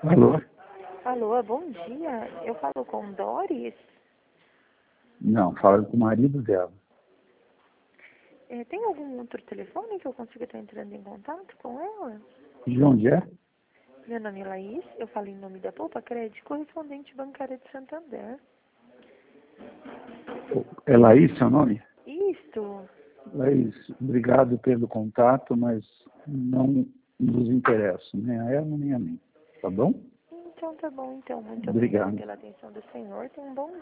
Alô? Alô, bom dia. Eu falo com Doris. Não, fala com o marido dela. Tem algum outro telefone que eu consiga estar entrando em contato com ela? De onde é? Meu nome é Laís, eu falo em nome da Poupa Crédito, correspondente bancária de Santander. É Laís seu nome? Isto. Laís, obrigado pelo contato, mas não nos interessa, nem a ela nem a mim. Tá bom? Então tá bom, então. Muito obrigada Obrigado. pela atenção do senhor. Tenha um bom